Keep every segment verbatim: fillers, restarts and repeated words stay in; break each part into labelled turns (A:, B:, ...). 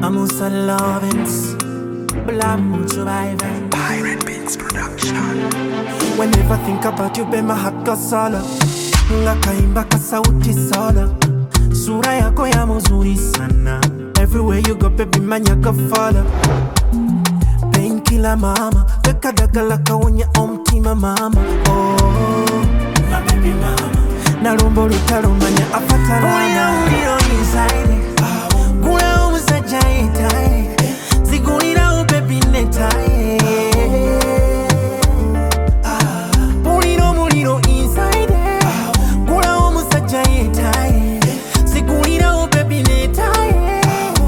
A: Amusa Lovins, Blam surviving.
B: Pirate Beats Production.
A: Whenever I think about you, be my heart goes solo. Ngakaimba ka sauti solo. Sura yako ya muzuri sana. Everywhere you go, baby, man, you go follow. Painkiller mama, weka dagala kawonya omtima mama. Oh, my baby mama. Narumbo lutalo manya apata rama. Uya uliro inside. Gula umusaja itae. Zigulira u baby netae. Muliro muliro inside. Gula umusaja itae. Zigulira u baby netae.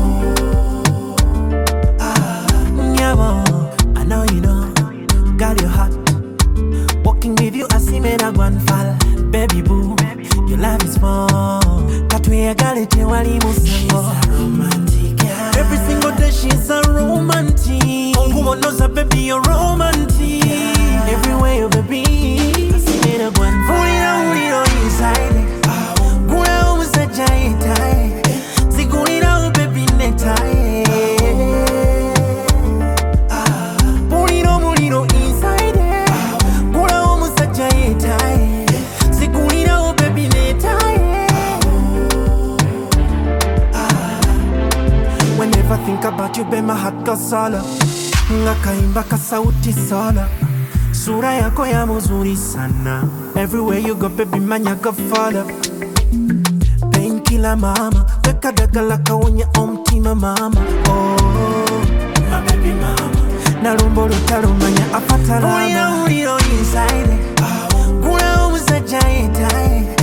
A: Nyabo, I know you know. Got your heart. Walking with you, I see me na gwan fall. Baby boo, your love is more. Katwe agalete wali musango. Every single day she's a romantic. Who knows a baby, you're romantic. Everywhere you baby, I see me na gwan fall. Ulira uliro inside. Gula umusaja itae. Zigulira u baby netae. Muliro muliro inside. Gula umusaja itae. Zigulira u baby netae. Whenever I think about you, be my heart goes solo. Ngakaimba ka sauti solo. Sura yako ya muzuri sana. Everywhere you go, baby, man, you go follow. Painkiller mama, weka dagala kawonya omtima mama. Oh, my baby mama. Narumbo lutalo manya apata rama. Uya uliro inside. Gula umusaja itae.